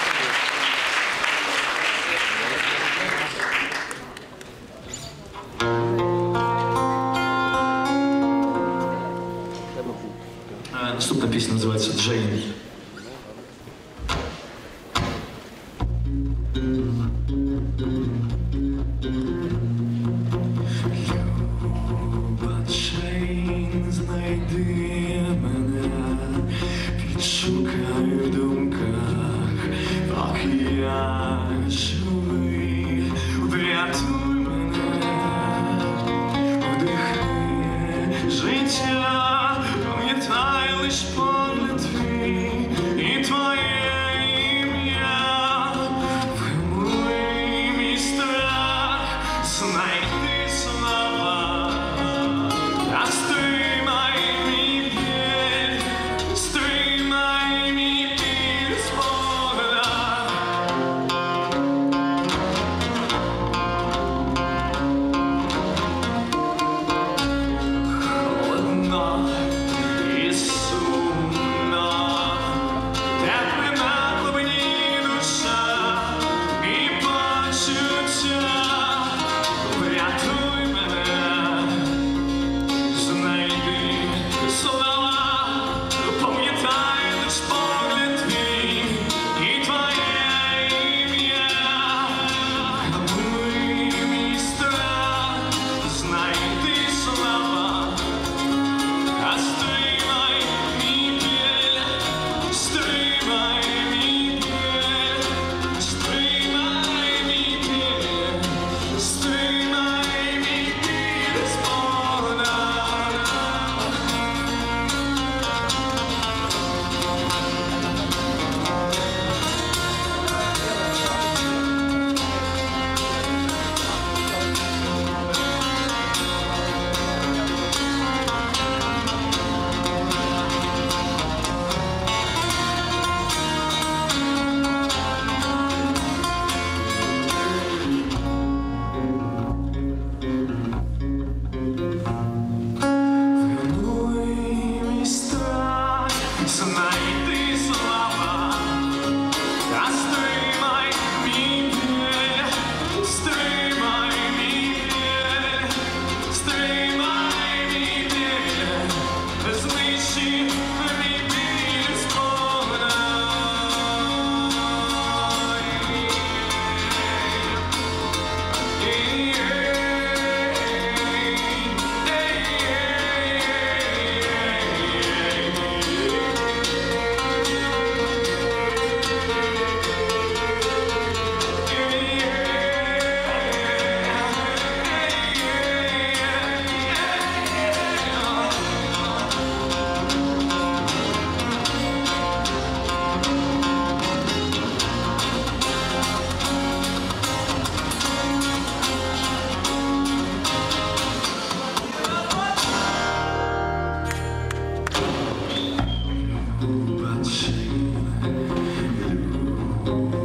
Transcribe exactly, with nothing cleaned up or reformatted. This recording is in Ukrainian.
Наступна пісня називається «Джейн». Люба Джейн, знайди мене, підшукай в думках, поки я живий, врятуй мене, вдихни життя, пам'ятай лиш погляд твій і твоє ім'я, вгамуй мій страх, знайди слова, а стримай мій біль, стримай мій біль спогадах. Холодно і сумно, тепле на глибині душа і почуття. Врятуй мене, знайди слова, пам'ятай лиш погляд твій і твоє ім'я. Вгамуй мій страх, знайди слова, а стримай мій біль, стримай мій біль, стримай мій біль, стримай мій біль спогадах. Вгамуй мій страх, знайди слова, а стримай мій біль, стримай мій біль, стримай мій біль, знищи мій біль спогадах. Люба Джейн,